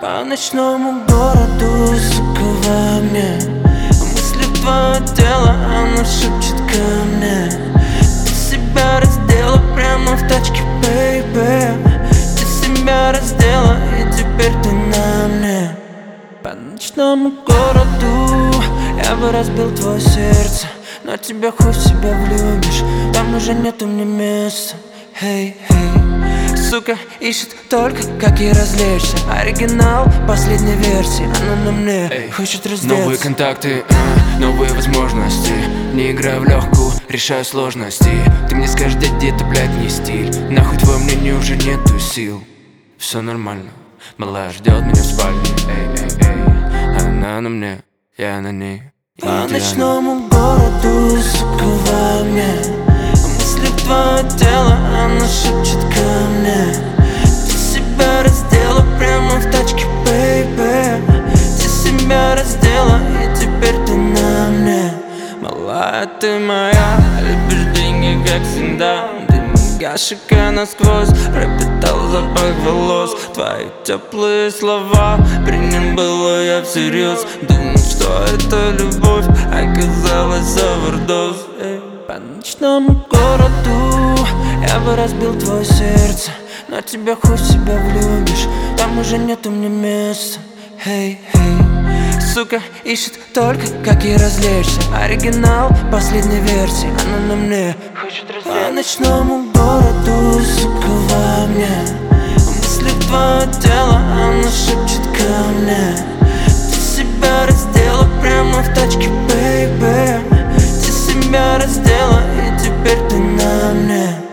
По ночному городу, сука, во мне мысли в твое тело, она шепчет ко мне. Ты себя раздела прямо в тачке, бэйбэ. Ты себя раздела, и теперь ты на мне. По ночному городу я бы разбил твое сердце, но тебя хуй в себя влюбишь, там уже нету мне места. Хей, хей, сука ищет только, как ей развлечься. Оригинал последней версии, она на мне хочет раздеться. Новые контакты, новые возможности. Не играю в легкую, решаю сложности. Ты мне скажешь, дядя, это, блядь, не стиль. Нахуй твое мнение, уже нету сил. Все нормально, малая ждет меня в спальне. Эй, эй, эй, она на мне, я на ней. По ночному городу, сука, во мне мысли в твое тело, она шепчет ко мне. Ты себя раздела прямо в тачке, бэйбэ. Ты себя раздела, и теперь ты на мне. Малая, ты моя, любишь деньги, как всегда. Гашика насквозь пропитал запах волос. Твои теплые слова принял было я всерьез. Думал, что это любовь, оказалась овердоз. По ночному городу я бы разбил твое сердце, но тебя хуй в себя влюбишь, там уже нету мне места. Хей, хей, сука ищет только, как ей развлечься. Оригинал последней версии, она на мне хочет раздеться. По ночному городу, сука, во мне мысли в твое тело, она шепчет ко мне. Ты себя раздела прямо в тачке, бэйбэ. Ты себя раздела, и теперь ты на мне.